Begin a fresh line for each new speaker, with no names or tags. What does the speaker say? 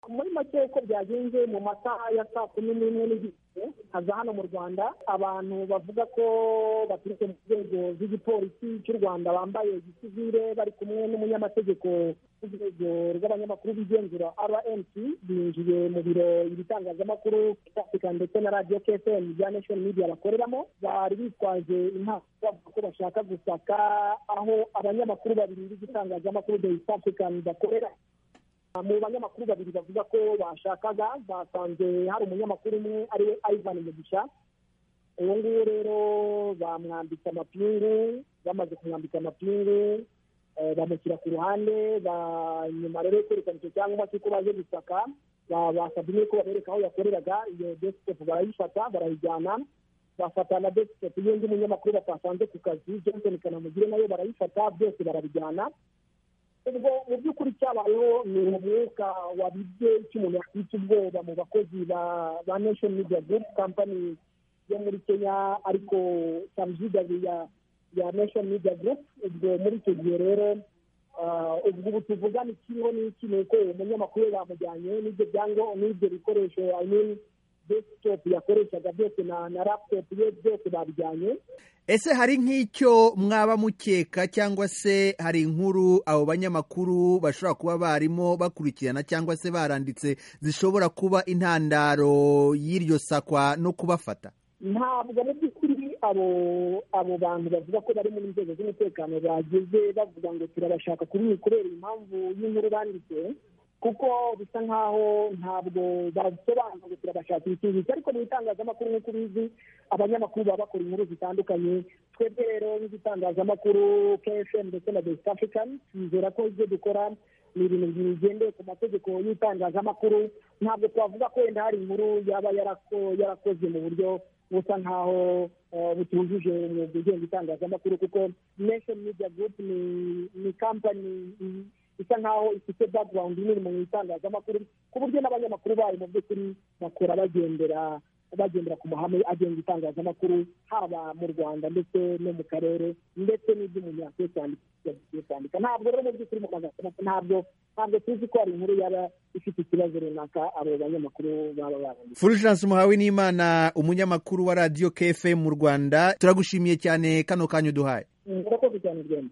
muri make uko byagenze mu masaha ya saa 11 n'igice haza hano mu Rwanda abantu bavuga ko baturutse mu nzego z'igipolisi cy'u Rwanda bambaye gisivile bari kumwe n'umunyamategeko w'urwego rw'abanyamakuru bigenzura RMC binjiye mu biro ibitangazamakuru ndetse na Radio KFM bya Nation Media bakoreramo, bari bitwaje impapuro bavuga ko bashaka gusaka aho abanyamakuru babiri b'igitangazamakuru The East African bakorera. Mu banyamakuru babiri bavuga ko bashakaga basanze hari umunyamakuru umwe ariwe Ivan Mugisha. Uwo nguwo rero bamwambika amapingu, bamaze kumwambika amapingu bamushyira ku ruhande, nyuma rero kwerekana icyo cyangwa se ko baje gusaka basabye ko babereka aho yakoreraga. Iyo desktop barayifata barayijyana, bafata na desktop y'undi munyamakuru batasanze ku kazi Johnson Kanamugire nayo barayifata, byose barabijyana. Ubwo mu by'ukuri cyabayeho ni umwuka wabibye cy'umuntu yakwita ubwoba mu bakozi ba Nation Media Group company yo muri Kenya, ariko subsidiary ya Nation Media Group. Ubwo muri icyo gihe rero ubwo tuvugana ikiriho n'iki ni uko umunyamakuru bamujyanye n'ibyo byango n'ibyo bikoresho desktop yakoreshaga byose na laptop ye byose babijyanye.
Ese hari nk'icyo mwaba mukeka cyangwa se hari inkuru abo banyamakuru bashobora kuba barimo bakurikirana cyangwa se baranditse zishobora kuba intandaro y'iryo sakwa no kubafata?
Ntabwo mu by'ukuri abo bantu bavuga ko bari mu nzego z'umutekano bageze bavuga ngo turabashaka kubera impamvu y'inkuru banditse, kuko bisa nkaho ntabwo basobanura ngo turabashakira ikintu. Ariko mu itangazamakuru nk'uko ubizi abanyamakuru baba bakora inkuru zitandukanye. Twebwe rero nk'igitangazamakuru KFM ndetse na The East African twizera ko ibyo dukora ni ibintu bigendeye ku mategeko y'itangazamakuru. Ntabwo twavuga ko wenda hari inkuru yaba yarakozwe mu buryo busa nkaho butujuje umwuga ugenga itangazamakuru, kuko Nation Media Group ni company isa nkaho ifite background nini mu itangazamakuru, ku buryo n'abanyamakuru bayo mu by'ukuri bakora bagendera ku mahame agenga itangazamakuru, haba mu Rwanda ndetse no mu karere ndetse n'iby'umuntu yakwiye kwandika. Ntabwo rero mu by'ukuri mu ntabwo tuzi ko hari inkuru yaba ifite ikibazo runaka abo banyamakuru baba baranditse.
Fulgence Muhawenimana, umunyamakuru wa Radio KFM mu Rwanda, turagushimiye cyane kano kanyu duhaye.
Murakoze cyane.